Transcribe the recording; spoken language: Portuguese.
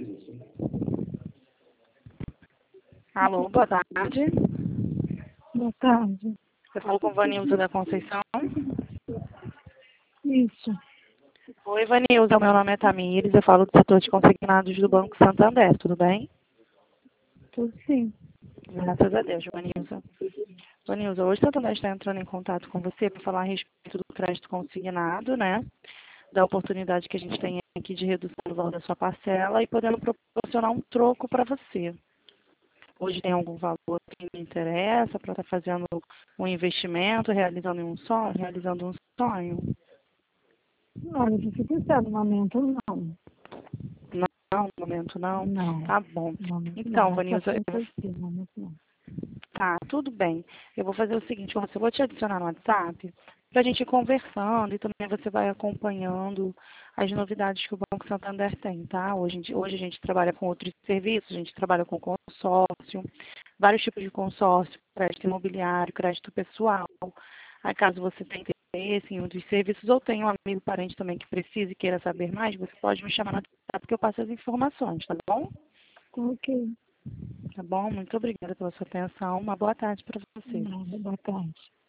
Alô, boa tarde. Boa tarde. Eu falo com Vanilza da Conceição. Isso. Oi, Vanilza, meu nome é Tamires, eu falo do setor de consignados do Banco Santander, tudo bem? Tudo sim. Graças a Deus, Vanilza. Vanilza, hoje o Santander está entrando em contato com você para falar a respeito do crédito consignado, né? Da oportunidade que a gente tem aqui de redução do valor da sua parcela e podendo proporcionar um troco para você. Hoje tem algum valor que me interessa para estar fazendo um investimento, realizando um sonho? Olha, se você quiser, no momento não. Não, no momento não. Não. Tá bom. No momento não. Então, Mais pra Vanilza, frente pode ser, no momento não. tá, tudo bem. Eu vou fazer o seguinte, eu vou te adicionar no WhatsApp para a gente ir conversando e também você vai acompanhando as novidades que o Banco Santander tem, tá? Hoje a gente trabalha com outros serviços, a gente trabalha com consórcio, vários tipos de consórcio, crédito imobiliário, crédito pessoal. Aí, caso você tenha interesse em um dos serviços ou tenha um amigo parente também que precise e queira saber mais, você pode me chamar no WhatsApp que eu passo as informações, tá bom? Tá ok. Tá bom? Muito obrigada pela sua atenção. Uma boa tarde para você. Nada, boa tarde.